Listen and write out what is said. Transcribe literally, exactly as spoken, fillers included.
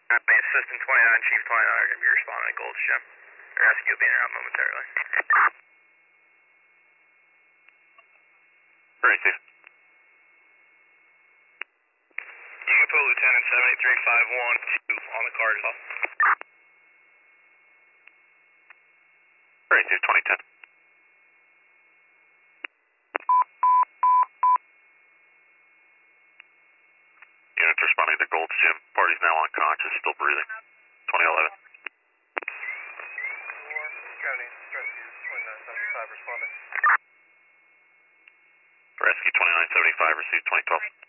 Assistant twenty-nine, Chief twenty-nine are going to be responding to Gold's Gym. The rescue will be in and out momentarily. Great, Steve. You can put Lieutenant seven eight three five one two on the card as well. Great, Steve, twenty ten. Units responding to Gold's Gym. Party's now unconscious, still breathing. twenty eleven. County, rescue twenty-nine seventy-five responding. Rescue twenty-nine seventy-five, received twenty twelve.